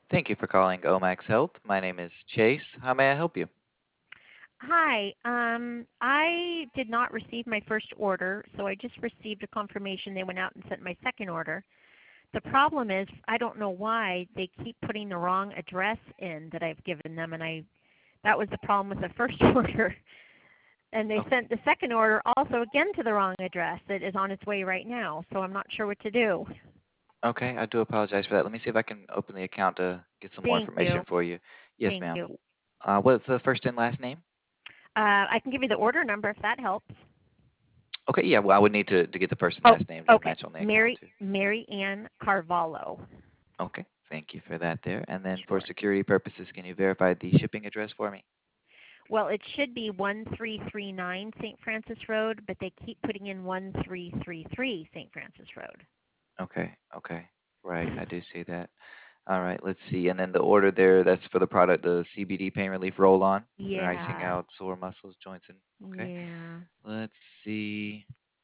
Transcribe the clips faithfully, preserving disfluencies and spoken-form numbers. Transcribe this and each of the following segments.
Thank you for calling Omax Health. My name is Chase. How may I help you? Hi. Um, I did not receive my first order, so I just received a confirmation they went out and sent my second order. The problem is I don't know why they keep putting the wrong address in that I've given them, and I that was the problem with the first order. And they Okay. sent the second order also again to the wrong address that is on its way right now, so I'm not sure what to do. Okay, I do apologize for that. Let me see if I can open the account to get some more Thank information you. for you. Yes, Thank ma'am. you. Uh, what's the first and last name? Uh, I can give you the order number if that helps. Okay, yeah, well, I would need to, to get the first and Oh, last name to okay. match on the account, Mary too. Mary Ann Carvalho. Okay, thank you for that there. And then for Sure. security purposes, can you verify the shipping address for me? Well, it should be one three three nine Saint Francis Road, but they keep putting in one three three three Saint Francis Road. Okay, okay. Right, I do see that. All right, let's see. And then the order there, that's for the product, the C B D Pain Relief Roll-On for icing Yeah. out sore muscles, joints, and okay. Yeah. Let's see.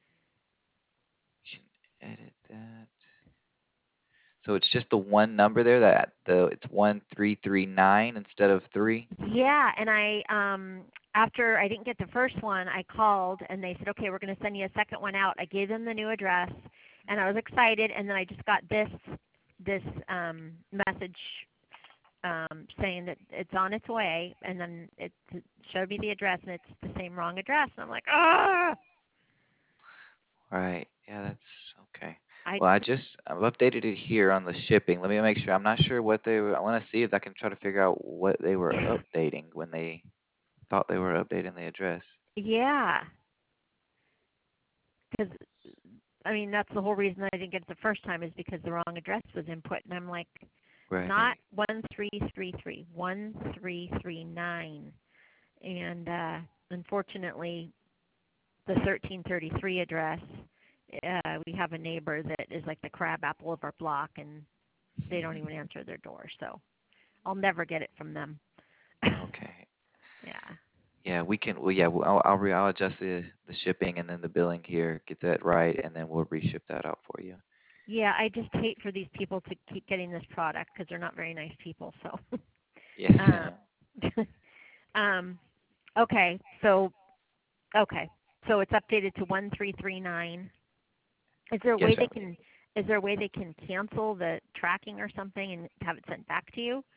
Should edit that. So it's just the one number there that the it's one three three nine instead of three. Yeah, and I um after I didn't get the first one, I called and they said, "Okay, we're going to send you a second one out." I gave them the new address, and I was excited, and then I just got this this um message um saying that it's on its way, and then it showed me the address and it's the same wrong address, and I'm like, "Ah!" Right. Yeah, that's okay. I Well, I just I've updated it here on the shipping. Let me make sure. I'm not sure what they were. I want to see if I can try to figure out what they were updating when they thought they were updating the address. yeah, because I mean that's the whole reason I didn't get it the first time is because the wrong address was input, and I'm like, not Right. one three three three, one three three nine, and uh, unfortunately, the thirteen thirty-three address, uh, we have a neighbor that is like the crab apple of our block, and they don't even answer their door, so I'll never get it from them. Okay. Yeah. Yeah, we can. Well, yeah, well, I'll I'll, re, I'll adjust the the shipping and then the billing here, get that right, and then we'll reship that out for you. Yeah, I just hate for these people to keep getting this product because they're not very nice people. So, Yes, um, ma'am. um, okay, so okay, so it's updated to one three three nine. Is there a Yes, way they ma'am. can? Is there a way they can cancel the tracking or something and have it sent back to you?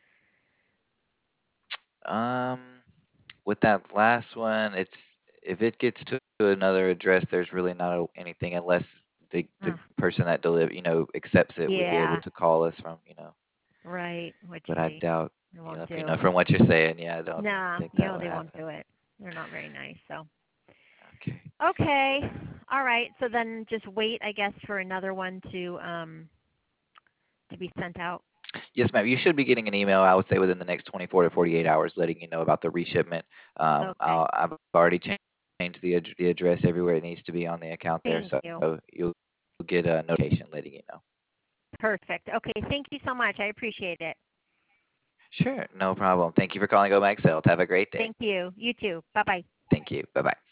Um, with that last one, it's if it gets to another address, there's really not a, anything unless the the Uh, person that deliver, you know, accepts it would be able yeah, to call us from, you know. right. Which But I they, doubt, they you know, won't if you know do. from what you're saying, yeah, I don't Nah, think you that know will they won't happen. do it. They're not very nice. So, Okay. okay, all right. So then just wait, I guess, for another one to um to be sent out. Yes, ma'am. You should be getting an email, I would say, within the next twenty-four to forty-eight hours, letting you know about the reshipment. Um, Okay. I'll, I've already changed changed the ad- the address everywhere it needs to be on the account there, Thank you. so you'll get a notification letting you know. Perfect. Okay. Thank you so much. I appreciate it. Sure, no problem. Thank you for calling Omax Health. Have a great day. Thank you. You too. Bye bye. Thank you. Bye bye.